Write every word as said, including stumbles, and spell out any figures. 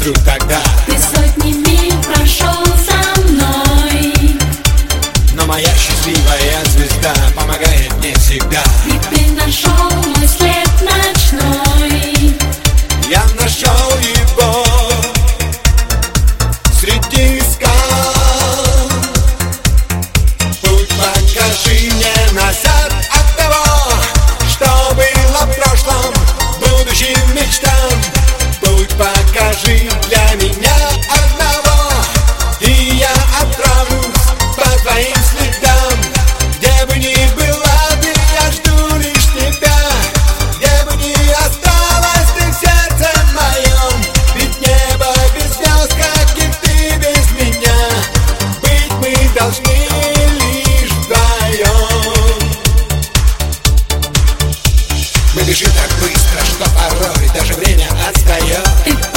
вдруг тогда ты сотни миль прошел со мной, но моя счастливая звезда помогает мне всегда. и ты нашел мой след ночной. Я нашел его среди скал. Путь покажи мне назад от того, что было в прошлом, будущим мечтам. Путь покажи для меня одного, и я отправлюсь по твоим следам. Где бы ни была ты, я жду лишь тебя. Где бы ни осталась ты в сердце моем, ведь небо без звезд, как и ты без меня. Быть мы должны лишь вдвоем. Мы бежим так быстро, что порой даже время отстает. Ты